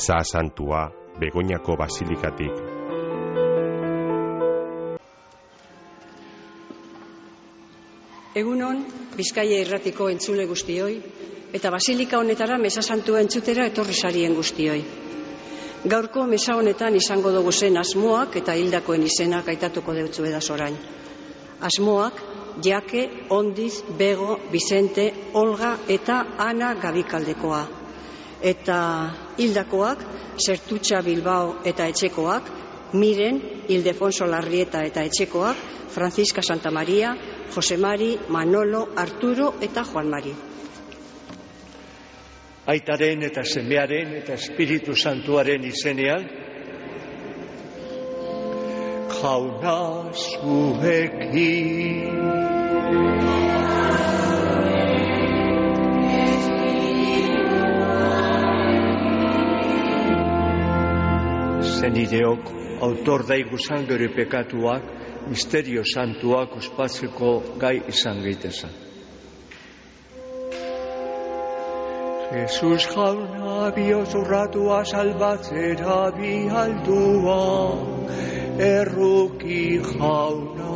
Meza Santua Begoñako Basilikatik. Egunon, Bizkaia irratiko entzule guztioi, eta Basilika honetara Meza Santua entzutera etorri sarien guztioi. Gaurko meza honetan izango dugu zen asmoak eta hildakoen izenak aitatuko deutzu edaz orain. Asmoak, Jake, Ondiz, Bego, Vicente, Olga eta Ana Gabikaldekoa. Eta hildakoak, Zertutxa Bilbao eta Etxekoak, Miren, Ildefonso Larrieta eta Etxekoak, Francisca Santamaria, Jose Mari, Manolo, Arturo eta Juan Mari. Aitaren eta semearen eta Espiritu Santuaren izenean, Jauna zuekin. Zenideok, autor daiguzan gure pekatuak, misterio santuak ospatzeko gai izan gaitezen. Jesus jauna bihotz urratua salbatzera bihaldua, erruki jauna.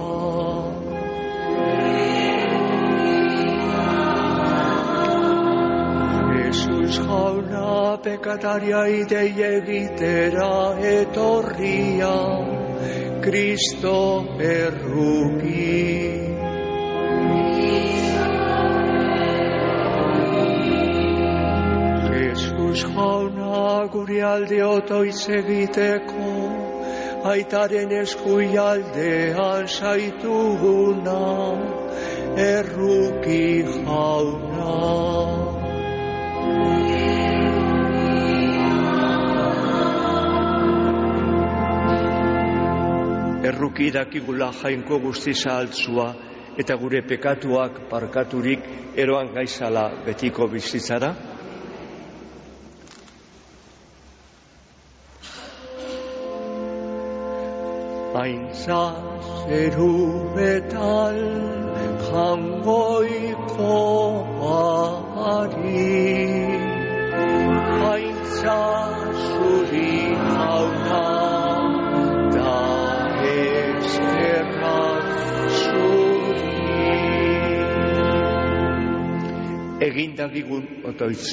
Jesus jauna pekataria idei egitera etorria, Kristo erruki. Jesus jauna gure alde otoitz egiteko, aitaren eskuialdean zaituguna, erruki jauna. Erruki dakigula Jainko guztiza altzua eta gure pekatuak parkaturik eroan gaizala betiko bizitzara. Aintza zerubetal jangoikoari, aintza zuri jauna, egindagigun otoitz.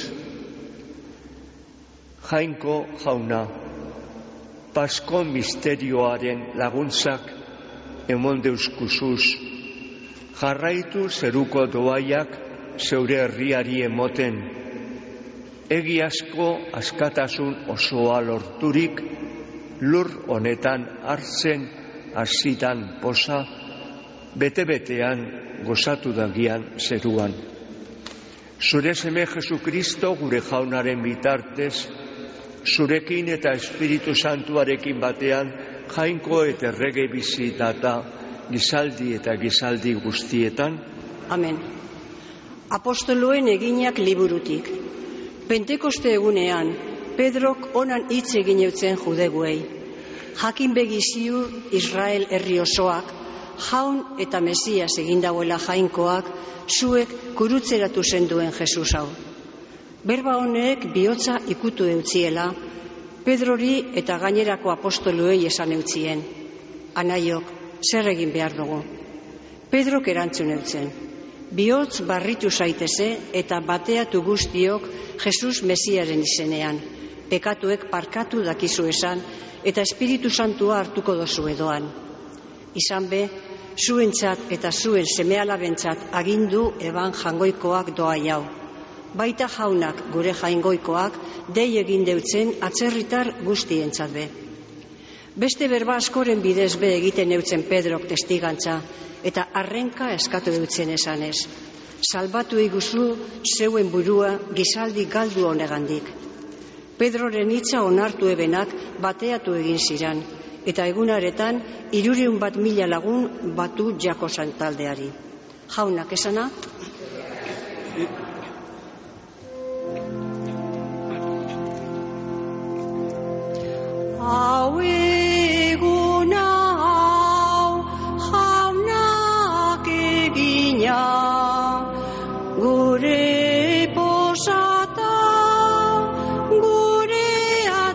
Jainko jauna, Pasko misterioaren laguntzak emon deuskuzuz, jarraitu zeruko doaiak zeure herriari emoten, egiazko askatasun osoa lorturik, lur honetan hartzen hasitan poza, bete-betean gozatu dagian zeruan. Zure seme Jesukristo gure jaunaren bitartez, zurekin eta Espiritu Santuarekin batean, Jainko eta errege bizitata, gizaldi eta gizaldi guztietan. Amen. Apostoloen eginak liburutik. Pentekoste egunean, Pedrok onan hitz egin eutzen judeguei. Jakin begiziu Israel herri osoak, jaun eta Mesias egindauela Jainkoak, zuek kurutzeratu zenduen Jesus hau. Berba honek bihotza ikutu eutziela, Pedrori eta gainerako apostoluei esan eutzien. Anaiok, zer egin behar dugu? Pedrok erantzun eutzen. Bihotz barritu zaiteze eta bateatu guztiok Jesus Mesiaren izenean. Pekatuek parkatu dakizu esan eta Espiritu Santua hartuko dozu edoan. Izan be, zuentzat eta zuen semealabentzat agindu eban jangoikoak doa jau. Baita jaunak gure jaingoikoak dei egin deutzen atzerritar guztientzat be. Beste berba askoren bidez be egiten eutzen Pedrok testigantza eta arrenka eskatu eutzen esanez. Salbatu iguzu zeuen burua gizaldi galdu honegandik. Pedroren hitza onartu ebenak bateatu egin ziran, eta egunaretan 300.000 lagun batu jako santaldeari. Jaunak esana? Hau eguna hau jaunak egina, gure posata, gure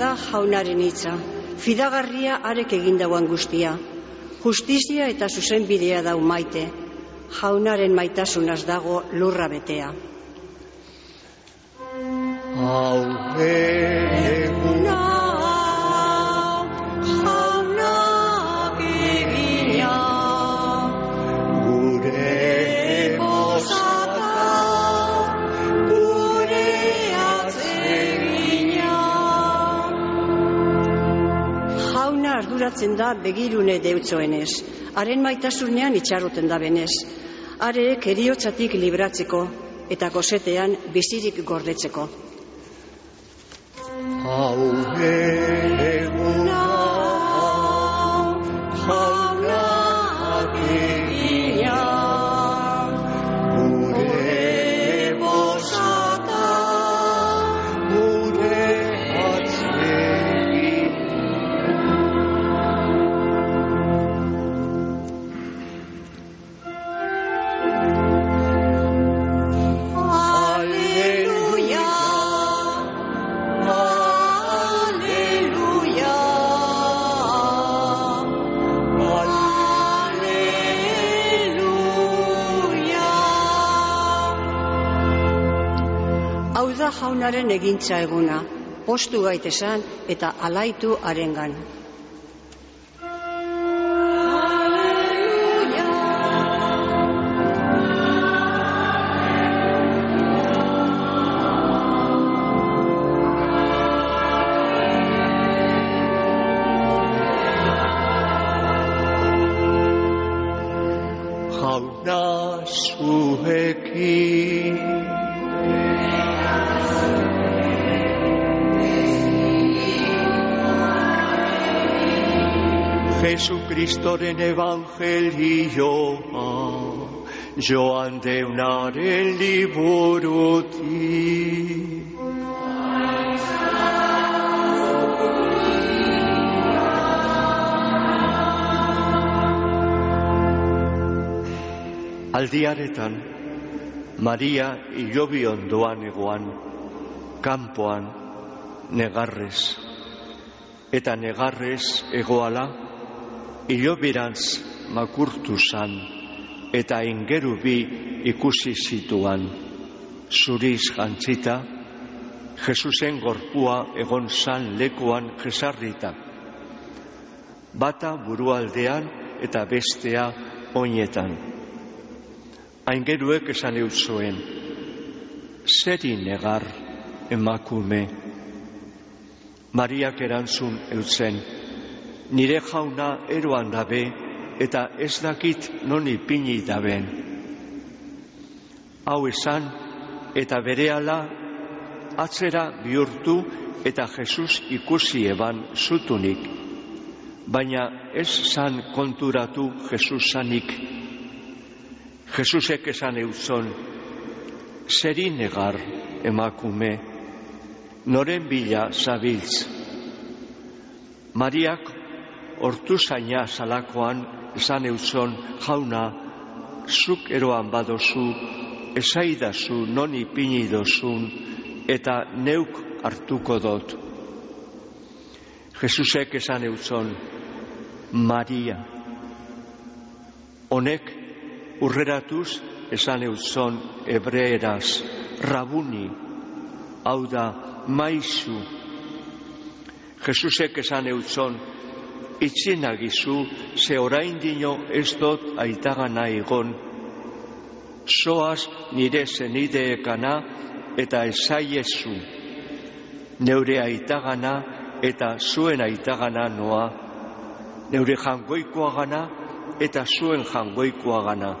da jaunaren hitza, fidagarria arek egindauan guztia. Justizia eta zuzenbidea dau maite, jaunaren maitasunaz dago lurra betea. Hau eguna jaunak egina, gure bosaka, gure atzegina. Jauna arduratzen da begirune deutzoenez, haren maitasunean itxarroten da benez, arek heriotzatik libratzeko eta gosetean bizirik gordetzeko. Hau eguna jaunak egina, gure bosaka, gure atzegina. Aleluia, aleluia, aleluia. Hau da jaunaren egintza eguna, postu gaitesan eta alaitu harengan. Jauna zuekin Jesukristoren evangelioa joan deunaren liburutik. Aldiaretan, Maria hilobi ondoan egoan, kanpoan, negarrez. Eta negarrez egoala, hilobirantz makurtu zan, eta ingeru bi ikusi zituan, zuriz jantzita, Jesusen gorpua egon zan lekuan jesarrita. Bata burualdean eta bestea oinetan. Aingeruek esan eutzoen, zeri negar emakume. Mariak erantzun eutzen, nire jauna eroan dabe eta ez dakit non ipini daben. Hau esan eta berehala atzera bihurtu eta Jesus ikusi eban zutunik, baina ez zan konturatu Jesus zanik. Jesusek esan eutzon, zeri negar emakume, noren bila zabiltz. Mariak hortu zaina zalakoan esan eutzon, jauna, zuk eroan badozu, esaidazu non ipini dozun, eta neuk hartuko dot. Jesusek esan eutzon, Maria. Honek urreratuz esan eutzon hebreeraz, rabuni, hau da, maizu. Jesusek esan eutzon, itxinagizu, ze orain dino ez dot aitagana egon, zoaz nire zenideekana eta esaiezu, neure aitagana eta zuen aitagana noa, neure jangoikoagana eta zuen jangoikoagana.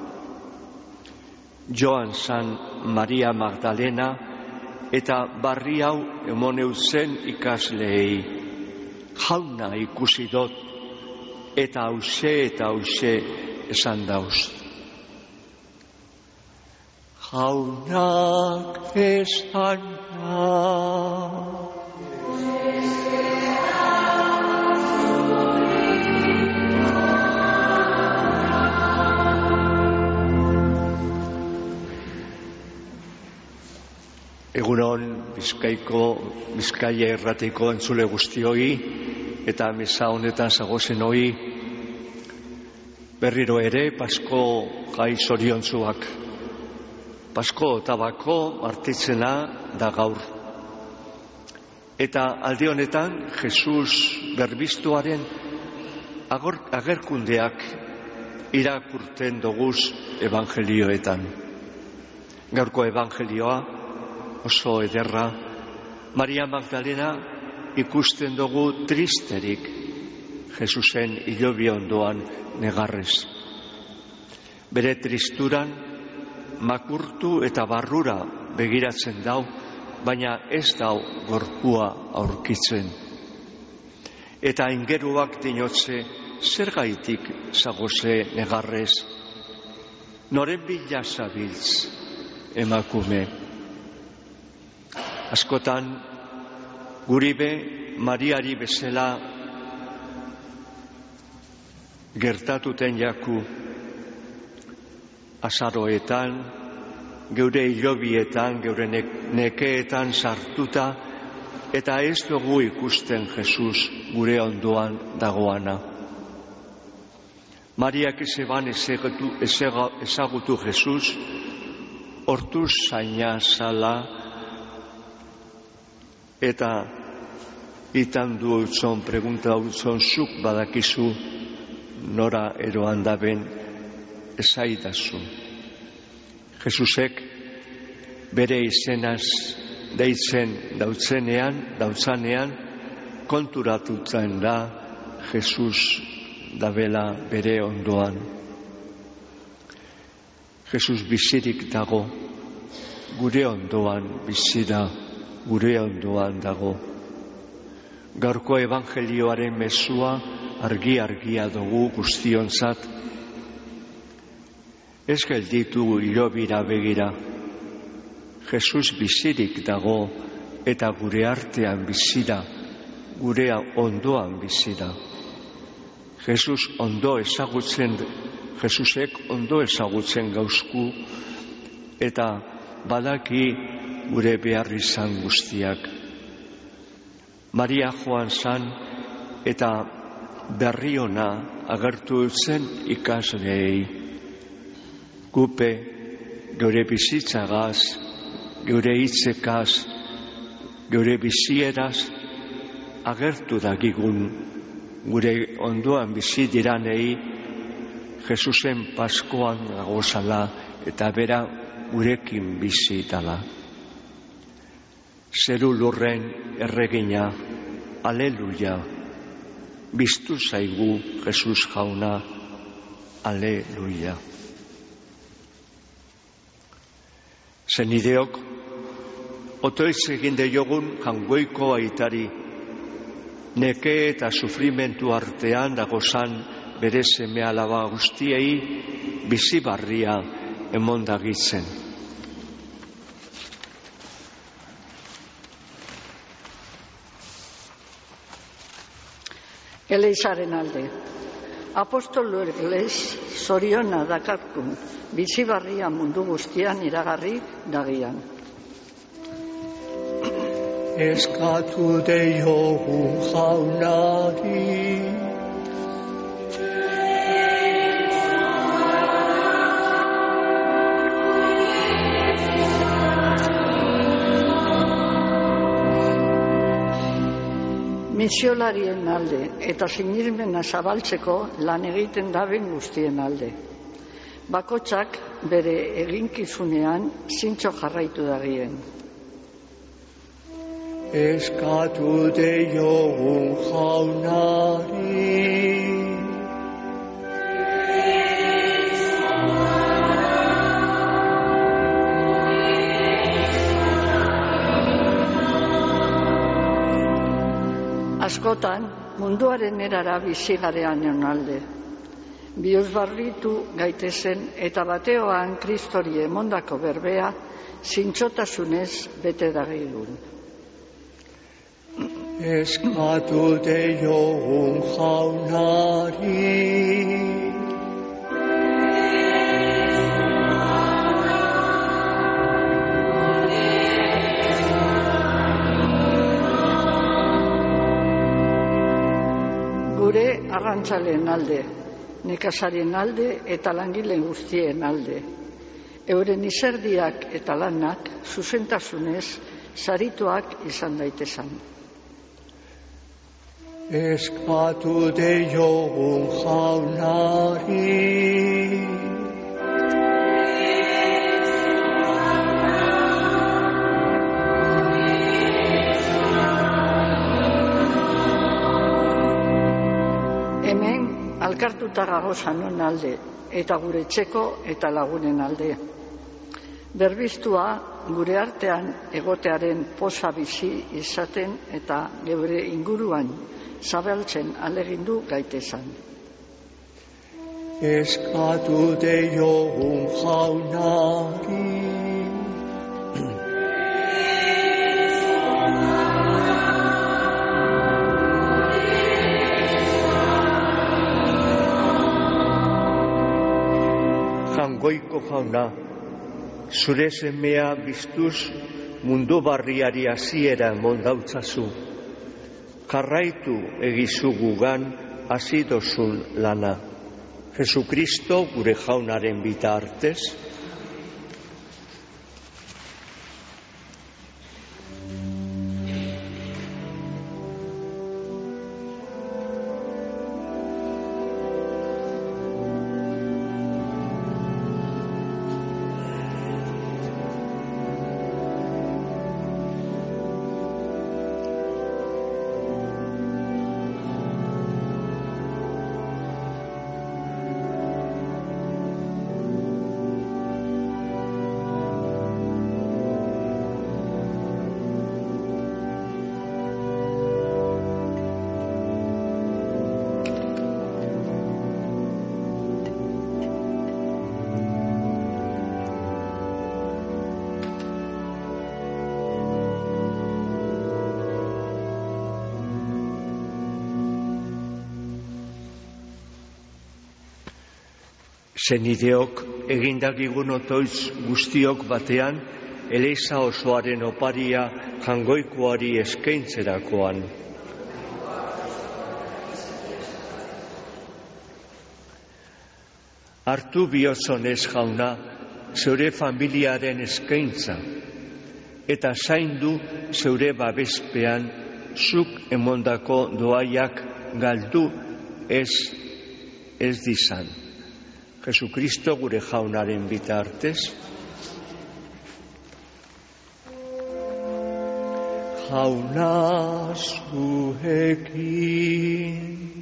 Joan zan Maria Magdalena eta barri hau emoneu zen ikasleei. Jauna ikusi dot eta hause esan dauz. Jaunak esan da. Egunon Bizkaia irratiko entzule guztioi eta misa honetan zagozen hoi berriro ere Pasko gai zoriontsuak. Pasko tabako martitzena da gaur. Eta alde honetan Jesus berbiztuaren agerkundeak irakurten doguz evangelioetan. Gaurko evangelioa oso ederra, Maria Magdalena ikusten dugu tristerik Jesusen hilobi ondoan negarrez. Bere tristuran makurtu eta barrura begiratzen dau, baina ez dau gorpua aurkitzen. Eta ingeruak dinotze zergaitik zagoze negarrez. Noren bila zabiltz emakume. Askotan guribe Mariari bezala gertatuten jaku azaroetan, geure hilobietan, geure nekeetan sartuta, eta ez dugu ikusten Jesus gure ondoan dagoana. Mariak ezeban ezagutu Jesus, hortuz zaina zala, eta itan du utzon, pregunta utzon, zuk badakizu nora eroan daben ezaidazu. Jesusek bere izenaz deitzen dautzanean konturatutzen da Jesus dabela bere ondoan. Jesus bizirik dago, gure ondoan bizira, gure ondoan dago. Gaurko evangelioaren mezua argi-argia dugu guztionzat. Ez gelditu hilobira begira. Jesus bizirik dago eta gure artean bizira, gure ondoan bizira. Jesusek ondo ezagutzen gauzku eta badaki gure behar izan guztiak. Maria joan zan eta berri ona agertu zen ikasleei. Gupe geure bizitzagaz, geure hitzekaz, geure bizieraz agertu dagigun gure ondoan bizi diranei Jesusen Paskoan gozala eta bera gurekin bizi dala. Zeru lurren erregina, aleluia, biztu zaigu Jesus jauna, aleluia. Zenideok, otoitz egin deiogun jangoiko aitari, neke eta sufrimentu artean dagozan bere seme alaba guztiei bizi barria emondagitzen. Eleizaren alde. Apostolu Elez zoriona dakarkun bizi barria mundu guztian iragarri dagian. Eskatu deiogun jaunari, misiolarien alde eta sinismena zabaltzeko lan egiten daben guztien alde. Bakotxak bere eginkizunean zintzo jarraitu dagien. eskatu deiogun jaunari. Askotan, munduaren erara bizigarean alde. Bihozbarritu gaitezen eta bateoan Kristori emondako berbea zintzotasunez bete dagigun. Eskatu deiogun jaunari. gure arrantzaleen alde, nekazarien alde eta langileen guztien alde. Euren izerdiak eta lanak zuzentasunez sarituak izan daitezan. Eskatu deiogun Jaunari. Alkartuta gagoz hanon alde, eta gure etxeko eta lagunen alde. Berbiztua gure artean egotearen poza bizi izaten eta geure inguruan zabaltzen ahalegindu gaitezan. Eskatu deiogun Jaunari. Jangoiko Jauna, zure semea biztuz mundu barriari hasiera emon dautzazu. Jarraitu egizu gugan hasi dozun lana. Jesukristo gure Jaunaren bitartez. Senideok egindakigun otoitz guztiok batean, Eliza osoaren oparia jangoikoari eskaintzerakoan. Hartu bihotzonez Jauna, zeure familiaren eskaintza, eta zaindu zeure babespean zuk emondako doaiak galdu ez dizan. Jesukristo gure Jaunaren bitartez. Jauna zuekin.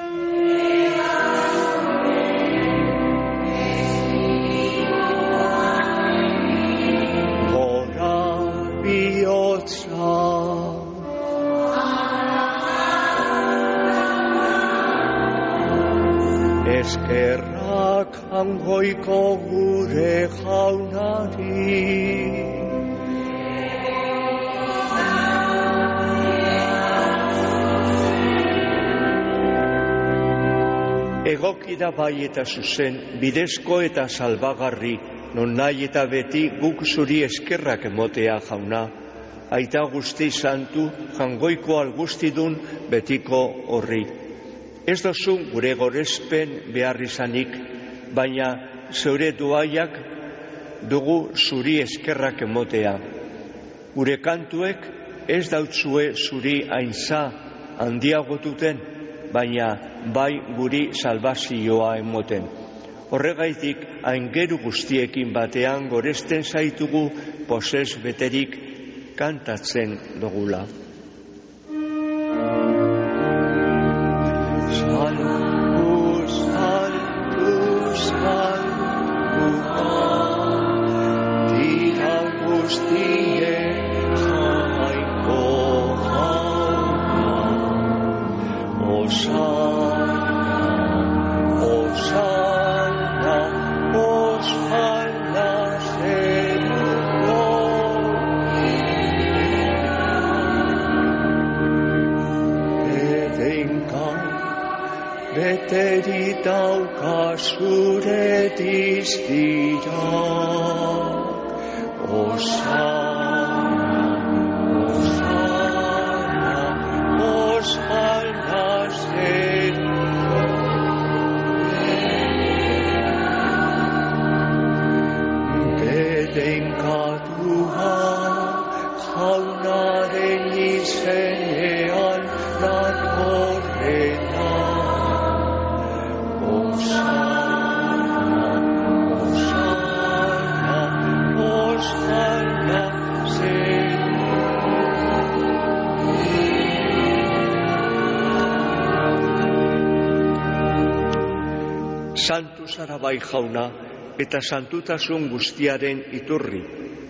Gora bihotza. Eskerrak jangoiko gure Jaunari. Egoki da bai eta zuzen, bidezko eta salbagarri, non nahi eta beti guk zuri eskerrak emotea Jauna. Aita guzti santu, jangoiko algustidun betiko horri. Ez dozu gure gorespen behar izanik, baina zeure doaiak dugu zuri eskerrak emotea. Gure kantuek ez dautzue zuri aintza handiagotuten, baina bai guri salbazioa emoten. Horregaitik aingeru guztiekin batean goresten zaitugu posez beterik kantatzen dugula. Beteri dauka zure diztira, Osana, Osana, Osana zer santu zara bai Jauna, eta santutasun guztiaren iturri.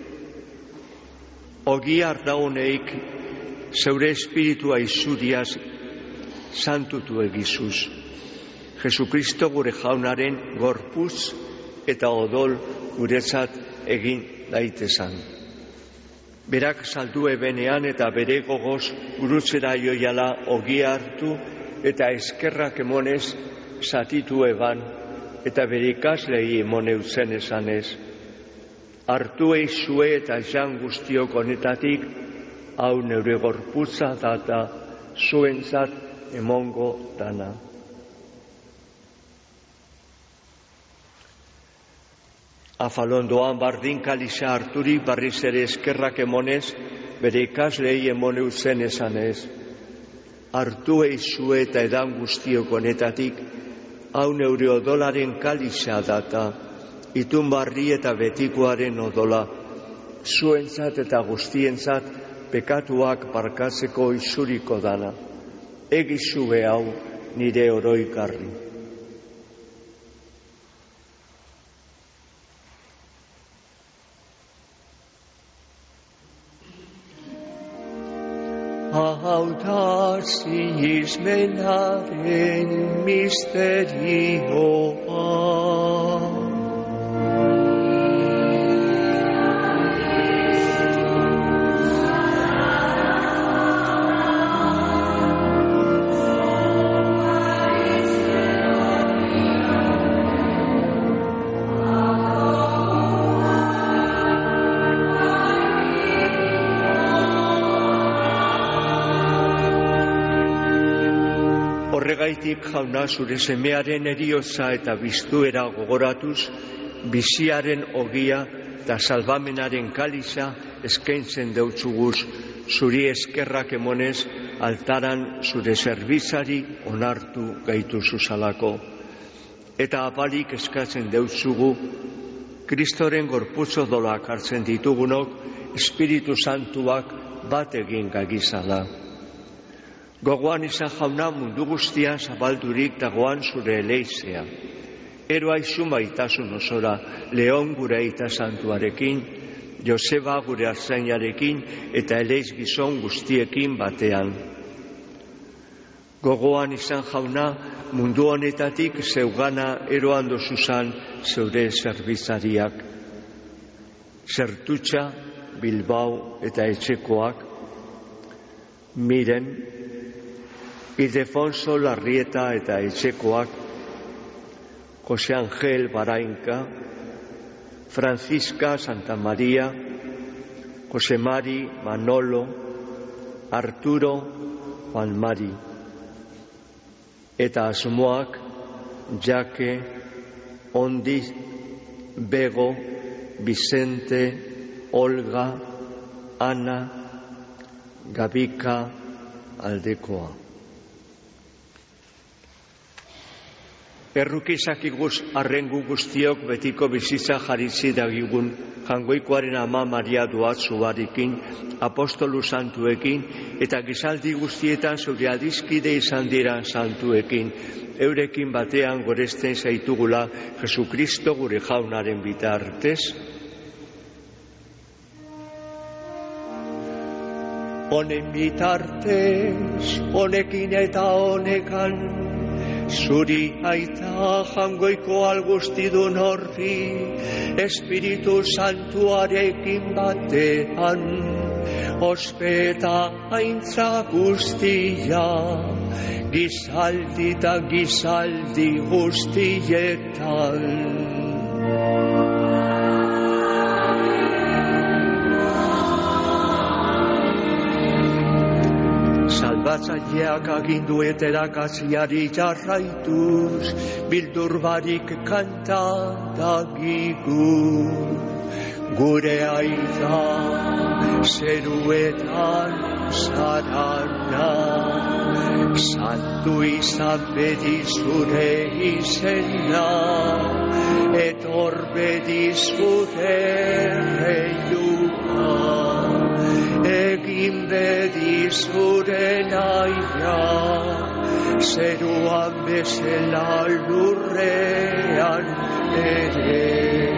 Ogia ardauneik zeure espiritua izuriaz santutu egizuz. Jesukristo gure Jaunaren gorputz eta odol guretzat egin daitezan. Berak saldu ebenean eta bere gogoz gurutzera joiala ogia hartu eta eskerrak emonez zatitu eban eta bere ikaslei emoneutzen esanez. Hartu eizue eta jan guztiok honetatik, hau neure gorputza data zuentzat emongo dana. Afalondoan bardin kaliza harturik barriz ere eskerrak emonez, bere ikaslei emoneutzen esanez. Hartu eizue eta edan guztiok honetatik, hau neure odolaren kaliza data, itun barri eta betikoaren odola, zuentzat eta guztientzat pekatuak barkatzeko izuriko dana. Egizue hau nire oroikarri. Hau da sinismenaren misterioa. Horregaitik Jauna zure semearen heriotza eta biztuera gogoratuz, biziaren ogia eta salbamenaren kaliza eskaintzen deutzuguz, zuri eskerrak emonez altaran zure zerbitzari onartu gaitu zuzalako. Eta apalik eskatzen deutzugu, Kristoren gorputzo dolak hartzen ditugunok, Espiritu Santuak bat egin gagizala. Gogoan izan Jauna mundu guztian zabaldurik dagoan zure eleizea. Ero aizu maitasun osora, Leon gure aita santuarekin, Joseba gure artzainarekin eta eleiz gizon guztiekin batean. Gogoan izan Jauna mundu honetatik zeugana eroan dozuzan zeure zerbitzariak. Zertutxa, Bilbao eta etxekoak, Miren, Ildefonso Larrieta eta etxekoak, Jose Angel Barainka, Francisca Santa Maria, Jose Mari Manolo, Arturo Juan Mari, eta asmoak Jake, Ondi, Bego, Vicente, Olga, Ana, Gabika, Aldekoa. Errukizak iguz arrengu guztiok betiko bizitza jaritzi dagigun jangoikoaren ama Maria Duatzu barikin, apostolu santuekin eta gizaldi guztietan zure adizkide izan dira santuekin, eurekin batean goresten zaitugula Jesukristo gure Jaunaren bitartez. Honen bitartez, honekin eta honekan, zuri aita jangoiko algustidun horri, Espiritu Santuarekin batean, ospeta aintza guztia, gizaldi eta gizaldi guztietan. Salbatzaileak agindu eterakatziari jarraituz, bildur barik kanta dagigu. Gure aita zeruetan zarana, santu izan bedi zure izena, etor bedi zure reiua. Egin bedi zure naia, zeruan bezala lurrean ere,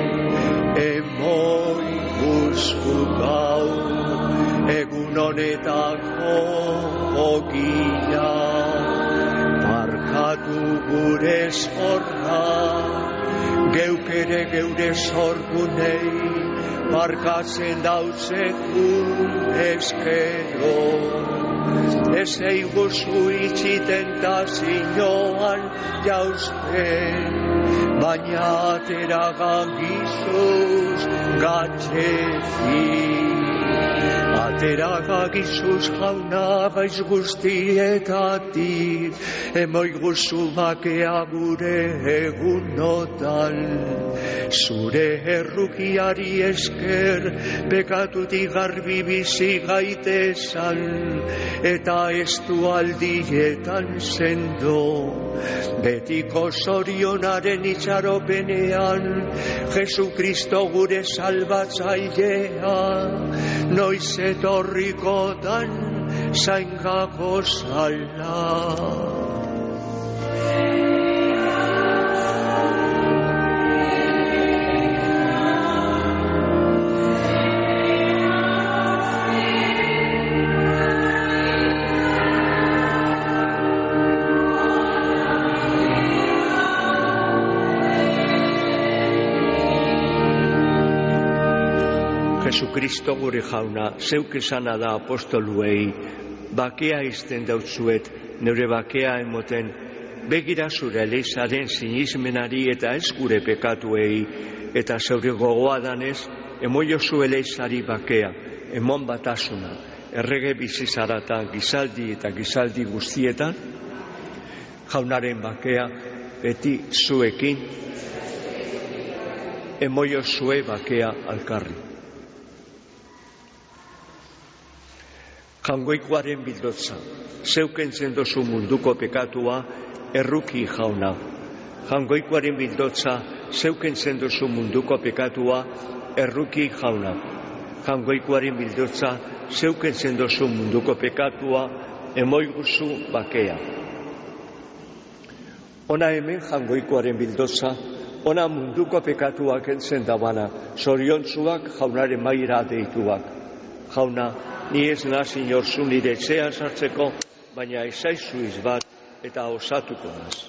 emoi guzku gaur, egun honetako ogia, markatu gure zorra, geuk ere geure zorgunei, markatzen dauzegun eskero. Ez eiguzu itxiten tazinoan jauzten, baina ateragan gizuz gatxetik. Ateraga gizuz jauna gaiz guztietatik, emoi guzu bakea gure egunotan. Zure errukiari esker, bekatutik garbi bizi gaitezan, eta estu aldietan sendo. Betiko zorionaren itxaropenean, Jesukristo gure salbatzailea, noiz etorrikotan zaingako zala. Jesukristo gure jauna, zeuk esana da apostoluei, bakea izten dautzuet, neure bakea emoten, begira zure elizaren sinismenari eta ez gure pekatuei, eta zeure gogoa danez, emoiozu elizari bakea, emon batasuna, errege bizizaratan, gizaldi eta gizaldi guztietan, jaunaren bakea, beti zuekin, emoiozue bakea alkarri. Jangoikoaren bildotza, zeukentzen dozu munduko pekatua, erruki jauna. Jangoikoaren bildotza, zeukentzen dozu munduko pekatua, erruki jauna. Jangoikoaren bildotza, zeukentzen dozu munduko pekatua, emoiguzu bakea. Ona hemen jangoikoaren bildotza, ona munduko pekatua kentzen dabana, zoriontzuak jaunaren maira deituak. Jauna, ni ez naz inorzu nire etxean sartzeko, baina ezaizu izbat eta osatuko naz.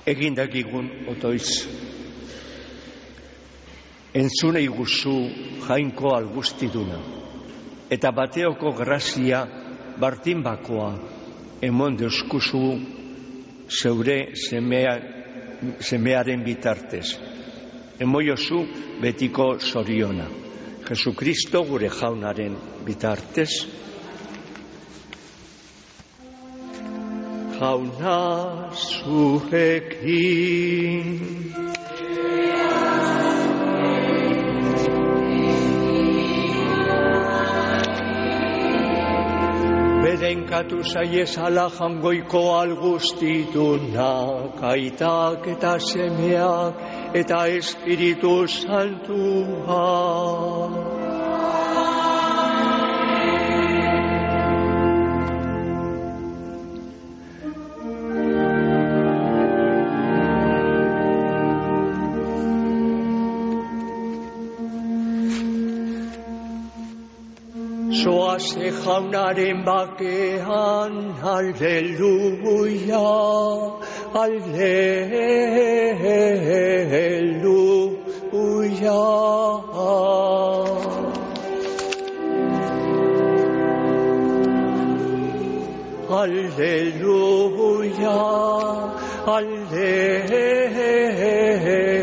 egindakigun otoiz. Entzune iguzu jainko algustiduna, eta bateoko grazia bartin bakoa emon deuskuzu zeure semearen bitartez. Emoiozu betiko zoriona. Jesukristo gure jaunaren bitartez. Jauna zurekin. Berenkatu zaiezala jangoiko algustitunak, aitak eta semeak eta Espiritu Santua. Zoaze jaunaren bakean, aleluia, aleluia. Aleluia, aleluia.